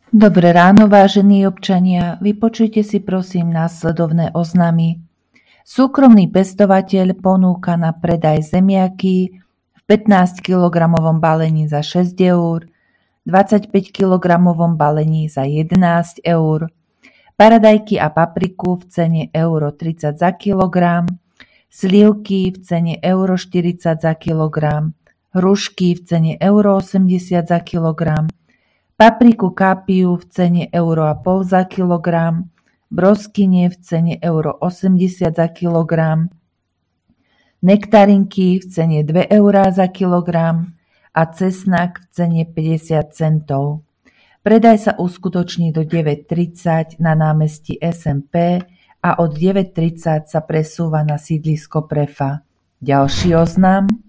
Dobré ráno, vážení občania, vypočujte si prosím následovné oznámy. Súkromný pestovateľ ponúka na predaj zemiaky v 15 kg balení za 6 eur, 25 kg balení za 11 eur, paradajky a papriku v cene euro 30 za kilogram, slivky v cene euro 40 za kilogram, hrušky v cene euro 80 za kilogram, papriku kápiu v cene euro a pol za kilogram, broskyne v cene euro 80 za kilogram, nektarinky v cene 2 eurá za kilogram a cesnak v cene 50 centov. Predaj sa uskutoční do 9:30 na námestí SMP a od 9:30 sa presúva na sídlisko Prefa. Ďalší oznam.